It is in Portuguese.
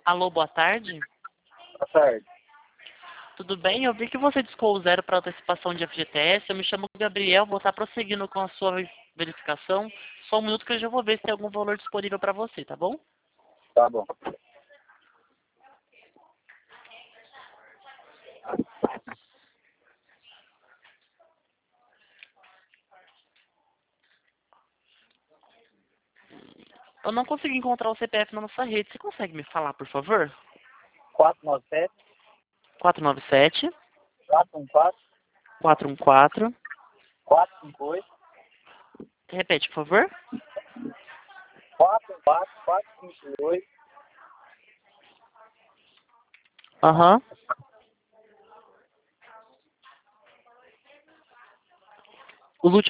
Alô, boa tarde. Boa tarde. Tudo bem? Eu vi que você discou o zero para antecipação de FGTS. Eu me chamo Gabriel, vou estar prosseguindo com a sua verificação. Só um minuto que eu já vou ver se tem algum valor disponível para você, tá bom? Tá bom. Eu não consegui encontrar o CPF na nossa rede. Você consegue me falar, por favor? 497 497 414 414. 458 Repete, por favor. 44 458. Aham. Os últimos